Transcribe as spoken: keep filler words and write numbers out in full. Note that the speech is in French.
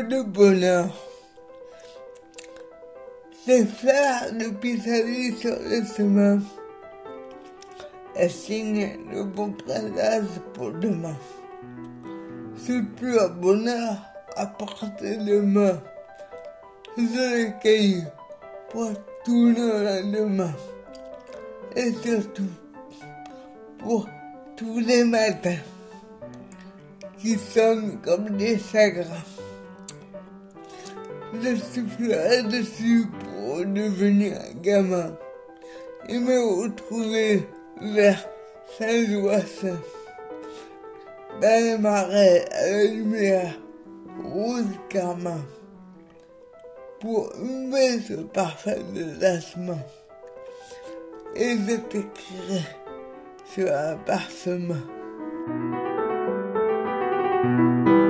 de bonheur. C'est faire le pissenlit sur le chemin et signer le bon présage pour demain. C'est plus un bonheur à porter de main. Je le cueille pour tout le lendemain. Et surtout, pour tous les matins qui sonnent comme des chagrins. Je soufflerai dessus pour devenir un gamin et me retrouver vers Saint-Joace, dans les marais à la lumière rose carmin, pour humer ce parfum de jasmin. Et je t'écrirai sur un parchemin.